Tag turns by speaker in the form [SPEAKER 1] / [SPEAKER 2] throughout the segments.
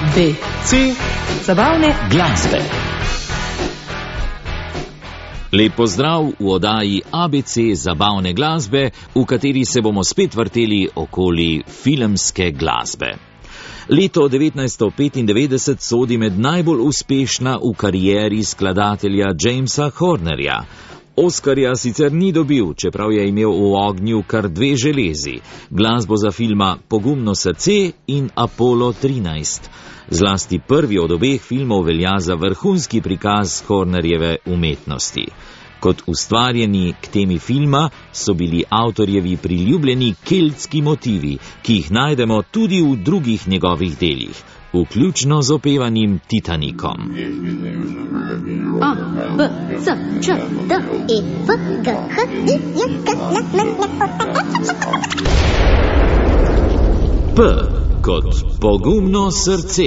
[SPEAKER 1] B.
[SPEAKER 2] C.
[SPEAKER 1] Zabavne
[SPEAKER 3] glasbe. Lep pozdrav v oddaji ABC zabavne glasbe, v kateri se bomo spet vrteli okoli filmske glasbe. Leto 1995 sodi med najbolj uspešna v karieri skladatelja Jamesa Hornerja. Oskarja sicer ni dobil, čeprav je imel v ognju kar 2 železi, glasbo za filma Pogumno srce in Apollo 13. Zlasti prvi od obeh filmov velja za vrhunski prikaz Hornerjeve umetnosti. Kot ustvarjeni k temi filma so bili avtorjevi priljubljeni keltski motivi, ki jih najdemo tudi v drugih njegovih delih, vključno z opevanim Titanikom.
[SPEAKER 4] A, B, C, Č, D, E, F, G, H, I, J, K, L, M, N, O,
[SPEAKER 3] P kot pogumno srce.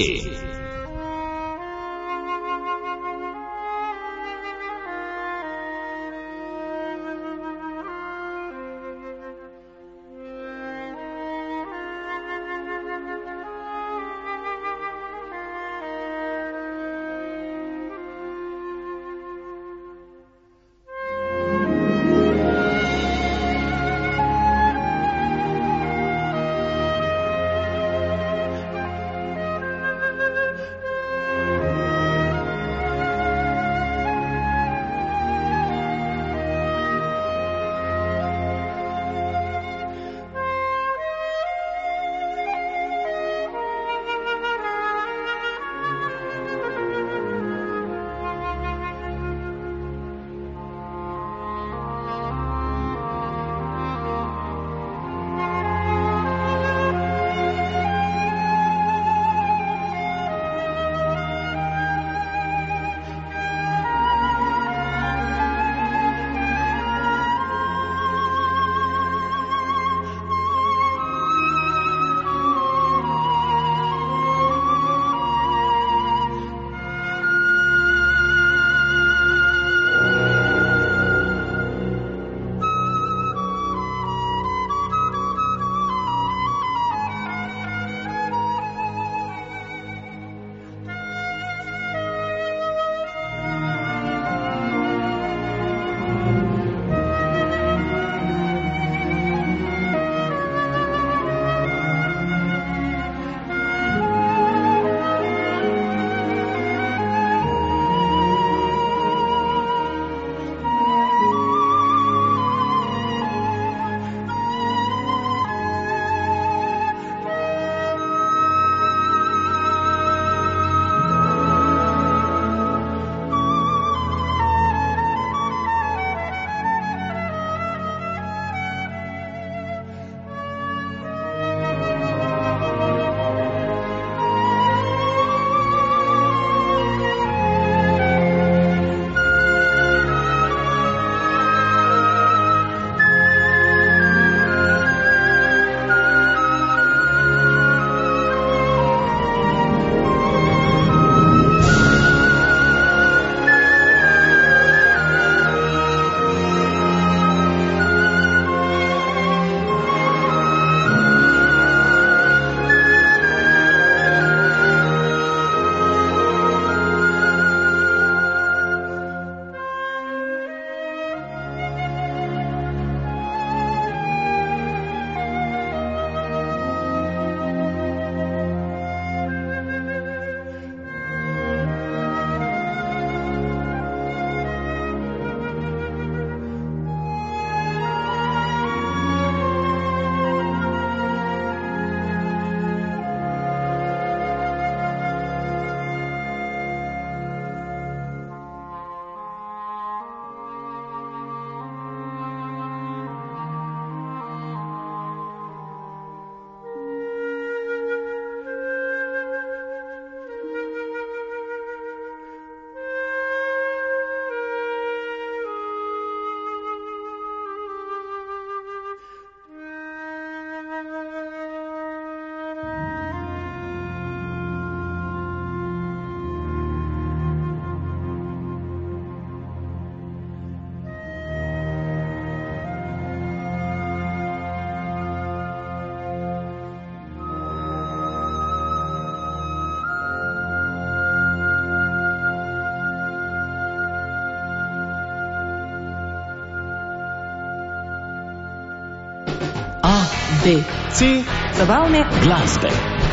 [SPEAKER 1] B, C, zabavne
[SPEAKER 3] glasbe.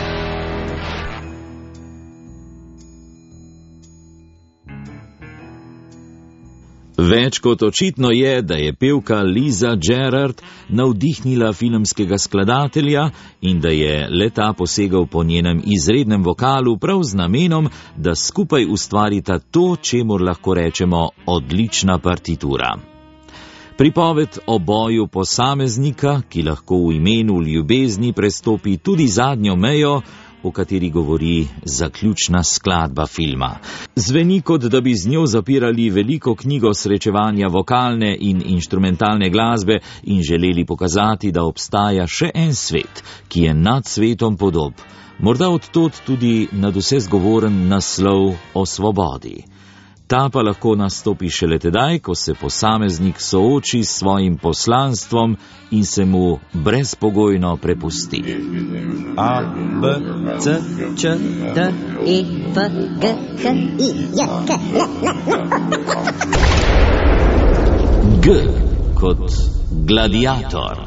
[SPEAKER 3] Več kot očitno je, da je pevka Liza Gerard navdihnila filmskega skladatelja in da je le-ta posegal po njenem izrednem vokalu prav z namenom, da skupaj ustvarita to, čemur lahko rečemo odlična partitura. Pripoved o boju posameznika, ki lahko v imenu ljubezni prestopi tudi zadnjo mejo, o kateri govori zaključna skladba filma. Zveni, kot da bi z njo zapirali veliko knjigo srečevanja vokalne in inštrumentalne glasbe in želeli pokazati, da obstaja še en svet, ki je nad svetom podob. Morda odtod tudi nadvse zgovoren naslov o svobodi. Ta pa lahko nastopi šele tedaj, ko se posameznik sooči s svojim poslanstvom in se mu brezpogojno prepusti.
[SPEAKER 2] A, B, C, Č, D,
[SPEAKER 4] E, F, G, H, I, J, K, L,
[SPEAKER 3] G kot gladiator.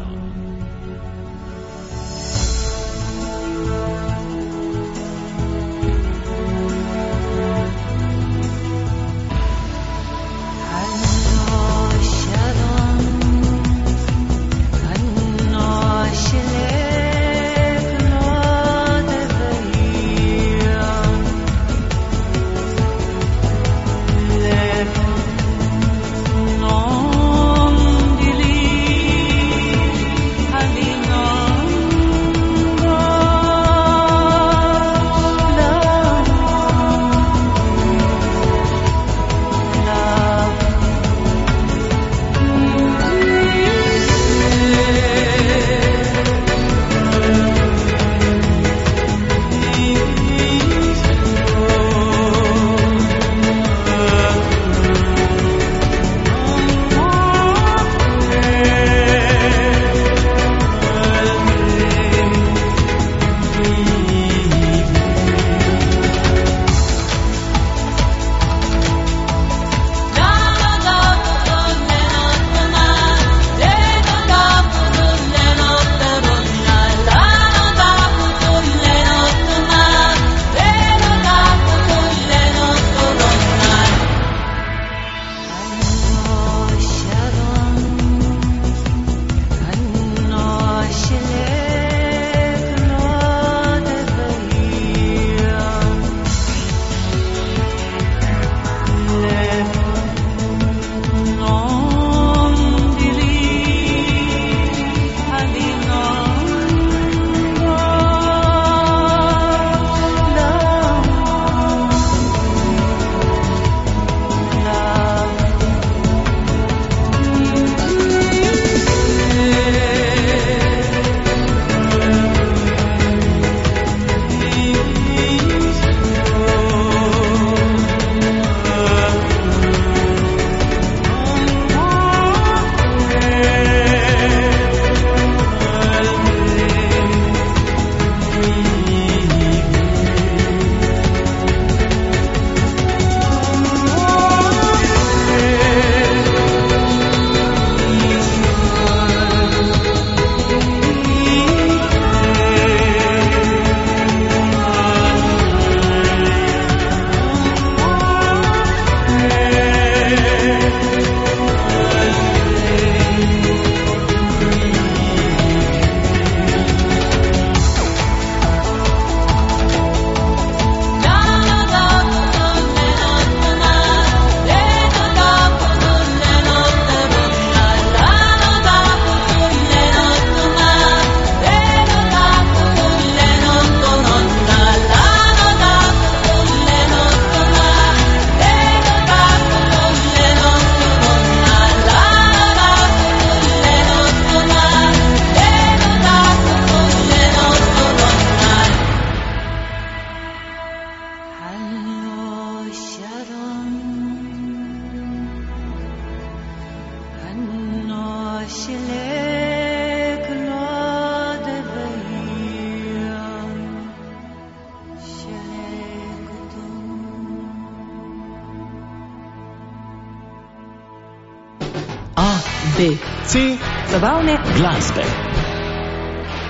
[SPEAKER 1] B, C, zabavne
[SPEAKER 3] glasbe.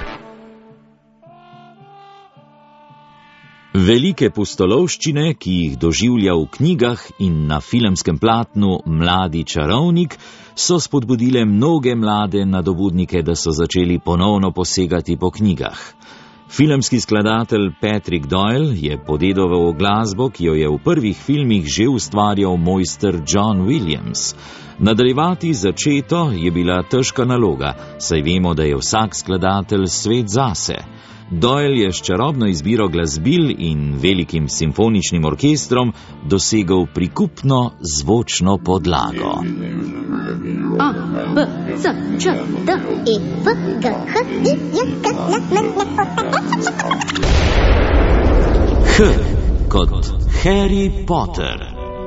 [SPEAKER 3] Velike pustolovščine, ki jih doživlja v knjigah in na filmskem platnu Mladi čarovnik, so spodbudile mnoge mlade nadobudnike, da so začeli ponovno posegati po knjigah. Filmski skladatelj Patrick Doyle je podedoval glasbo, ki jo je v prvih filmih že ustvarjal mojster John Williams. Nadaljevati začeto je bila težka naloga, saj vemo, da je vsak skladatelj svet zase. Doyle je s čarobno izbiro glasbil in velikim simfoničnim orkestrom dosegel prikupno zvočno podlago.
[SPEAKER 4] A, B, C, Č, D, E, F, G, H, I, J, K, L, M, N, O, P.
[SPEAKER 3] H kot Harry Potter.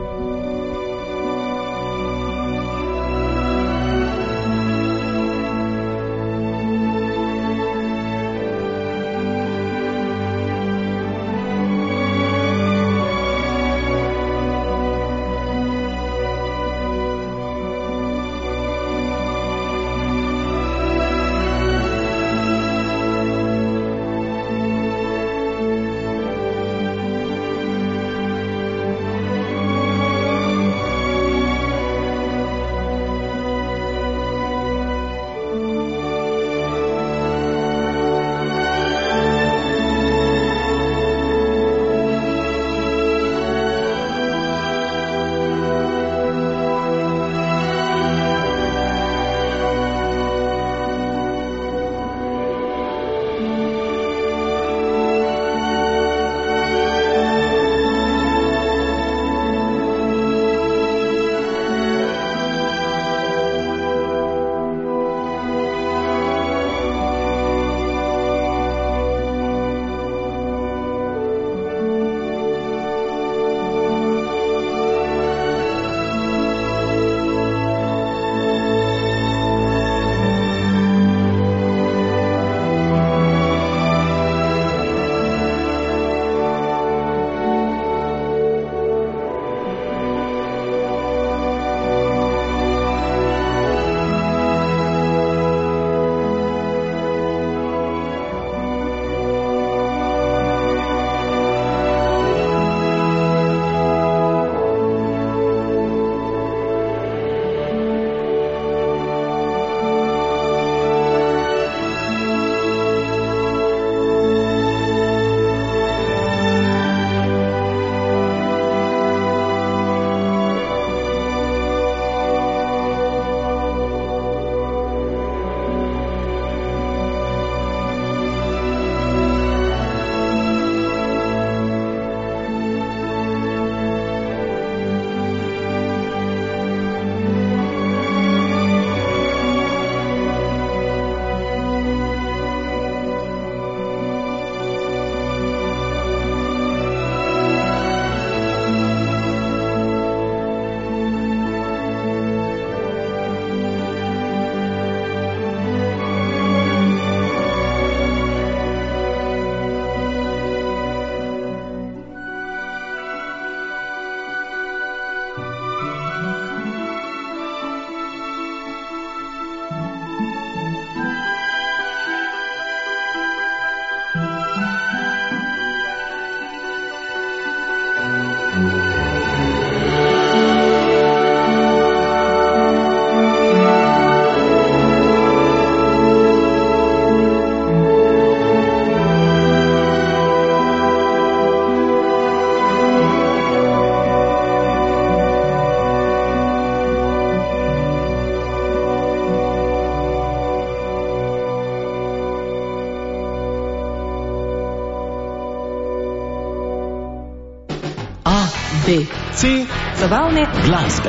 [SPEAKER 1] B, C, zabavne glasbe.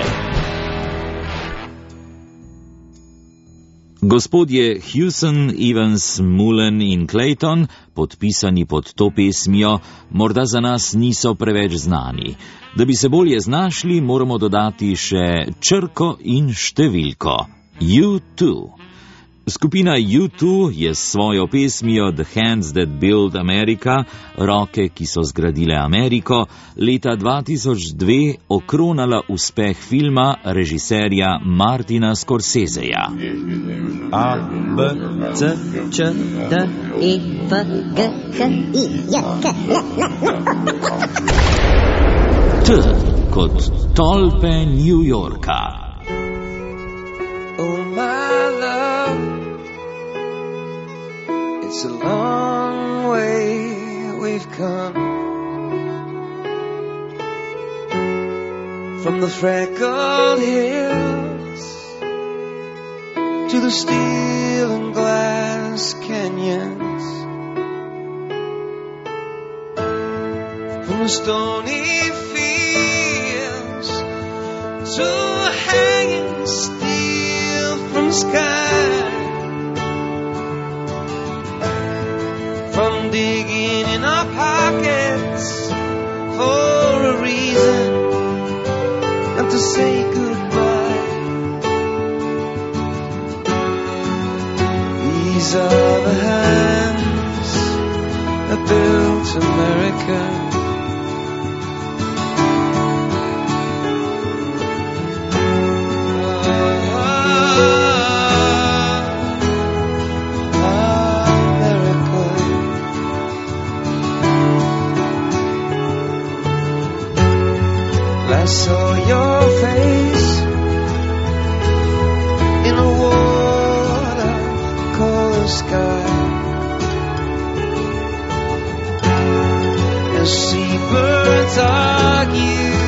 [SPEAKER 3] Gospodje Hewson, Evans, Mullen in Clayton, podpisani pod to pesmijo, morda za nas niso preveč znani. Da bi se bolje znašli, moramo dodati še črko in številko. U2. Skupina U2 je s svojo pesmijo The Hands That Build America, roke, ki so zgradile Ameriko, leta 2002 okronala uspeh filma režiserja Martina Scorseseja.
[SPEAKER 2] A, B, C, Č, D,
[SPEAKER 4] E, F, G, H, I, J, K, L, M,
[SPEAKER 3] T kot tolpe New Yorka.
[SPEAKER 5] Oh my love, it's a long way we've come from the freckled hills to the steel and glass canyons, from the stony fields to hanging steel from the sky, from digging in our pockets for a reason and to say goodbye. These are the hands that built America. I saw your face in a watercolor sky, as seabirds argue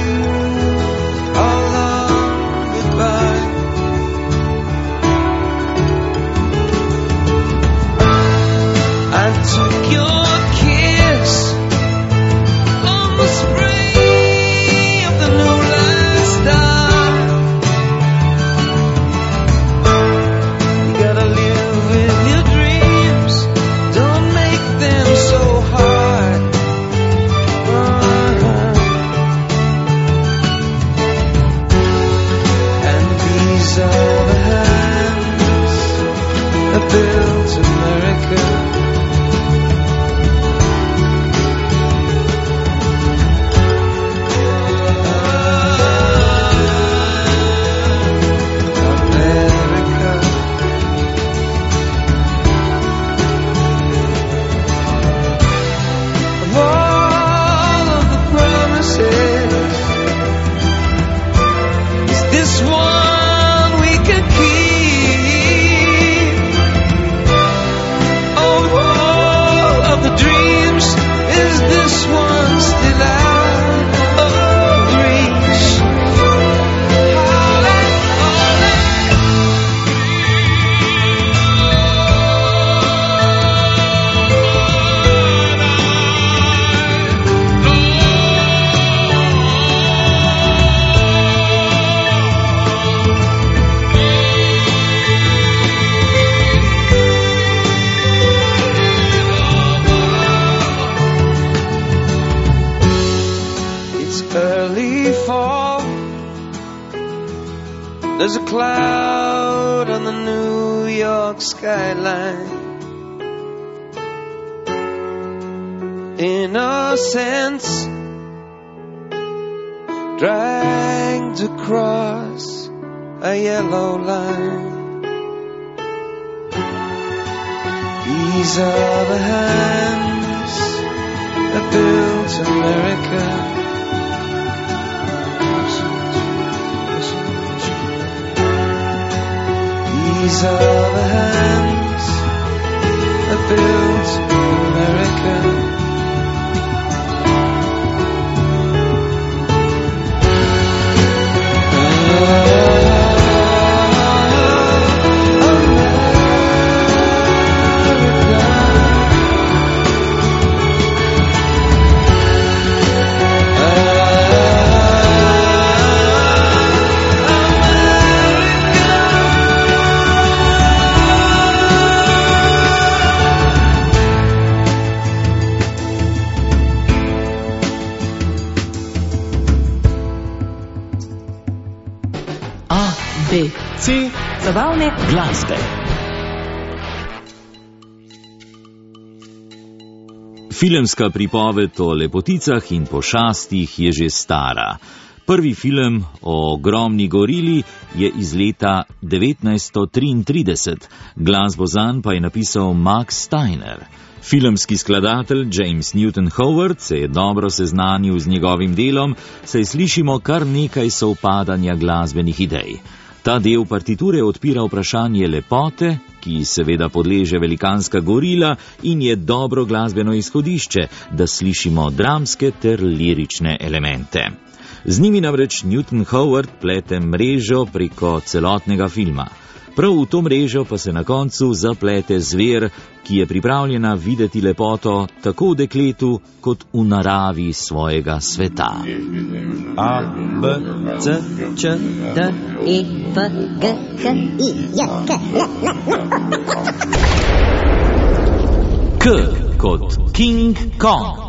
[SPEAKER 5] along goodbye. I took your kiss on the spray. Built America. Of all of the promises, is this one we can keep? The dreams, is this one still out of reach? There's a cloud on the New York skyline. Innocence dragged across a yellow line. These are the hands that built America. These are the hands that built America.
[SPEAKER 1] B, C, zabavne glasbe.
[SPEAKER 3] Filmska pripoved o lepoticah in pošastih je že stara. Prvi film o ogromni gorili je iz leta 1933, glasbo zanj pa je napisal Max Steiner. Filmski skladatelj James Newton Howard se je dobro seznanil z njegovim delom, saj slišimo kar nekaj sovpadanja glasbenih idej. Ta del partiture odpira vprašanje lepote, ki seveda podleže velikanska gorila in je dobro glasbeno izhodišče, da slišimo dramske ter lirične elemente. Z njimi namreč Newton Howard plete mrežo preko celotnega filma. Prav v to mrežo pa se na koncu zaplete zver, ki je pripravljena videti lepoto tako v dekletu kot v naravi svojega sveta.
[SPEAKER 2] A, B, C, Č, D,
[SPEAKER 4] E, F, G, H, I, J, K, L, M, N, O.
[SPEAKER 3] K kot King Kong.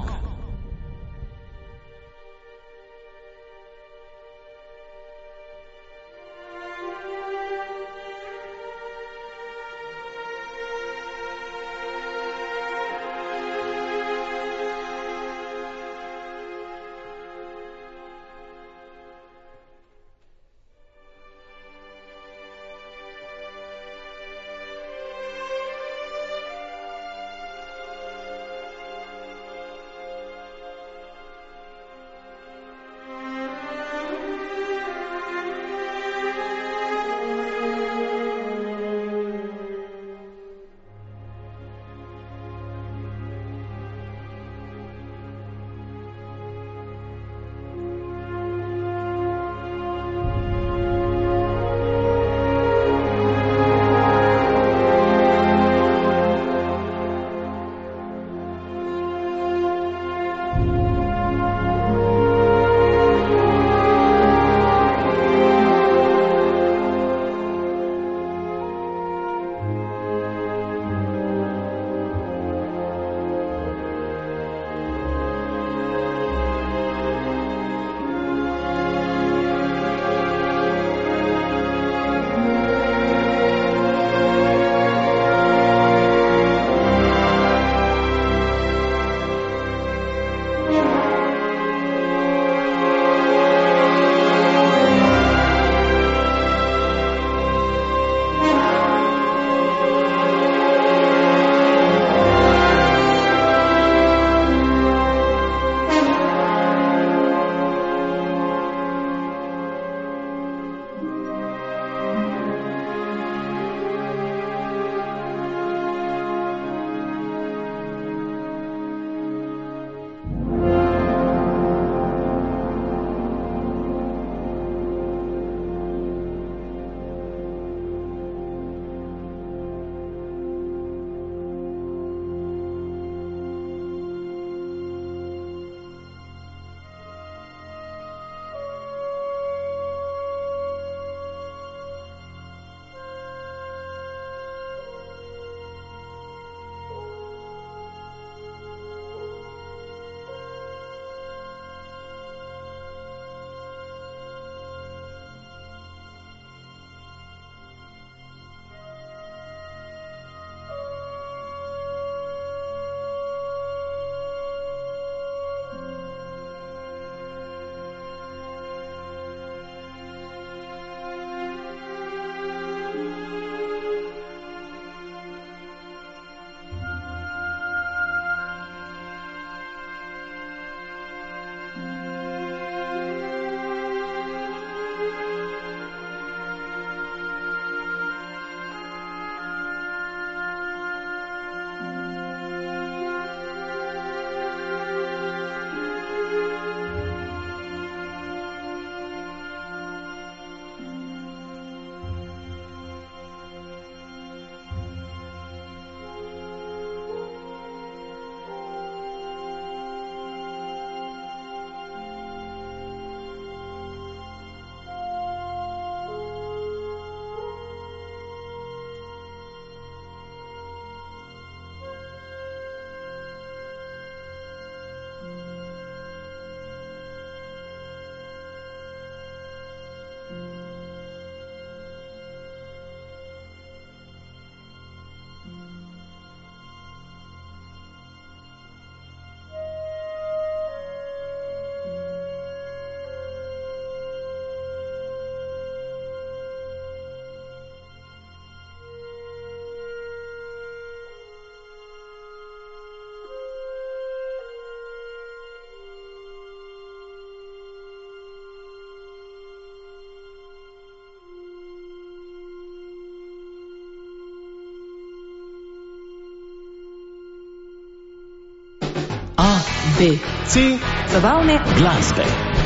[SPEAKER 1] B, C. Zabavne glasbe.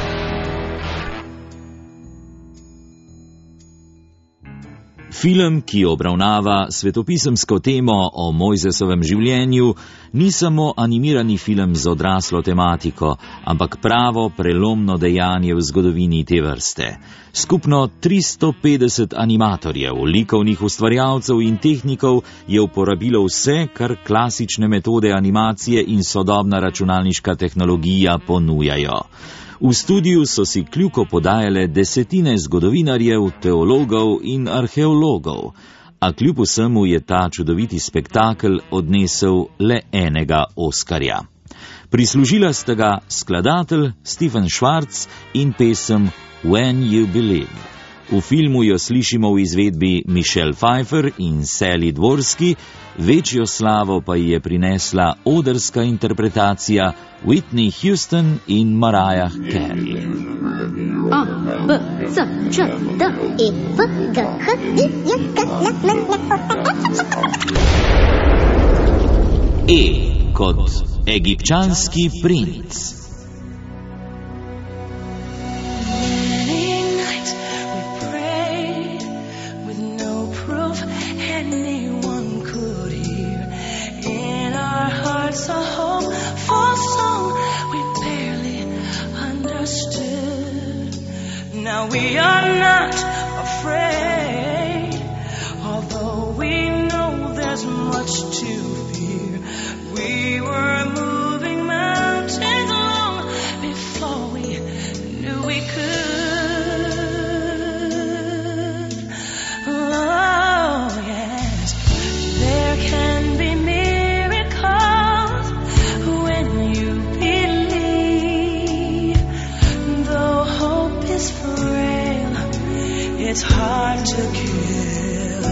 [SPEAKER 3] Film, ki obravnava svetopisemsko temo o Mojzesovem življenju, ni samo animirani film z odraslo tematiko, ampak pravo prelomno dejanje v zgodovini te vrste. Skupno 350 animatorjev, likovnih ustvarjalcev in tehnikov je uporabilo vse, kar klasične metode animacije in sodobna računalniška tehnologija ponujajo. V studiu so si kljuko podajale desetine zgodovinarjev, teologov in arheologov, a kljub vsemu je ta čudoviti spektakel odnesel le enega Oskarja. Prislužila sta ga skladatelj Stephen Schwartz in pesem When You Believe. V filmu jo slišimo v izvedbi Michelle Pfeiffer in Sally Dvorski, večjo slavo pa ji je prinesla odrska interpretacija Whitney Houston in Mariah Carey.
[SPEAKER 4] A, B, C, Č, D, E, F, G, H, I, J, K, L, M, N, O.
[SPEAKER 3] E kot egipčanski princ.
[SPEAKER 6] Now we are not afraid, although we know there's much to fear. We were moving mountains long before we knew we could. Oh yes, there can be miracles when you believe, though hope is frail, it's hard to kill.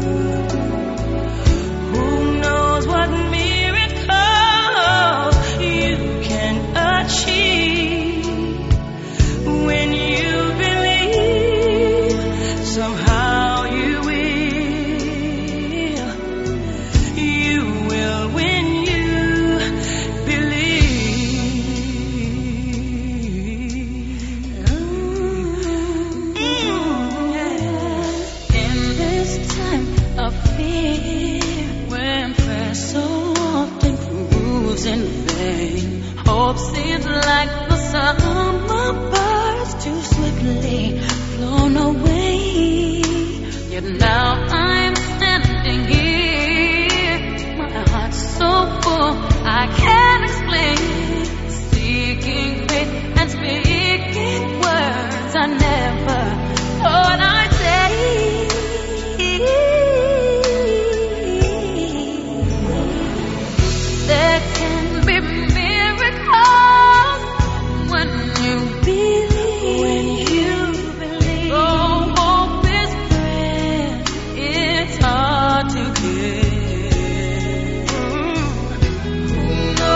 [SPEAKER 6] Who knows what miracles you can achieve when you believe? Somehow you will when you believe. In this time of fear, when prayer so often proves in vain, hope seems like the summer birds too swiftly flown away. Yet now I'm standing here, my heart's so full I can't explain, seeking faith and speaking words I never thought I'd say. There can be miracles when you believe. Though hope is frail, it's hard to give. Who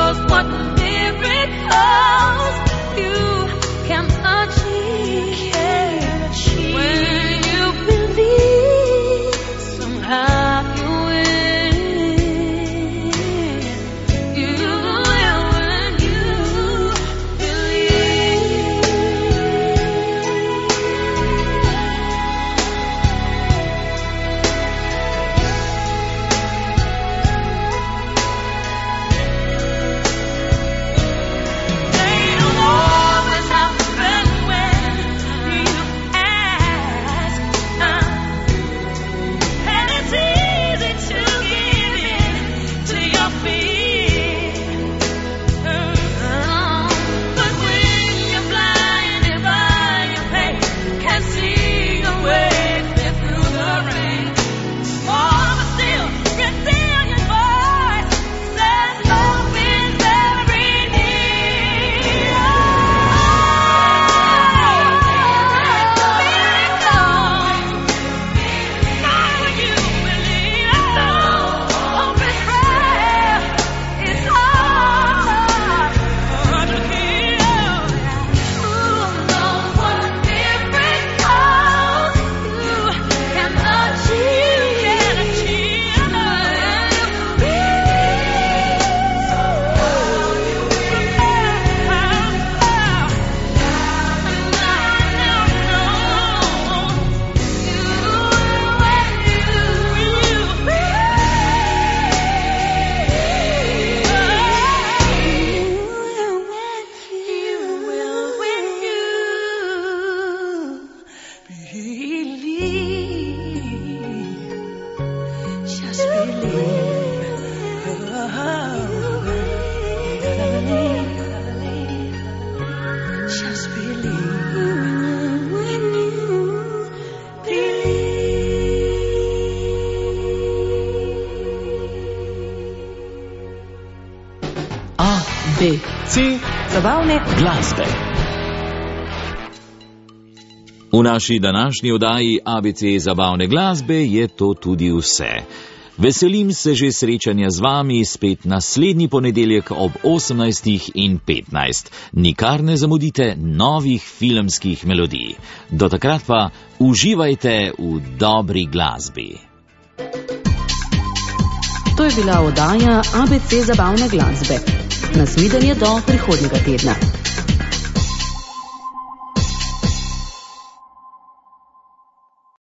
[SPEAKER 1] B, C, zabavne
[SPEAKER 2] glasbe.
[SPEAKER 3] V naši današnji oddaji ABC zabavne glasbe je to tudi vse. Veselim se že srečanja z vami spet naslednji ponedeljek ob 18:15. Nikar ne zamudite novih filmskih melodij. Do takrat pa uživajte v dobri glasbi.
[SPEAKER 1] To je bila oddaja ABC zabavne glasbe. Nasvidenje do prihodnjega tedna.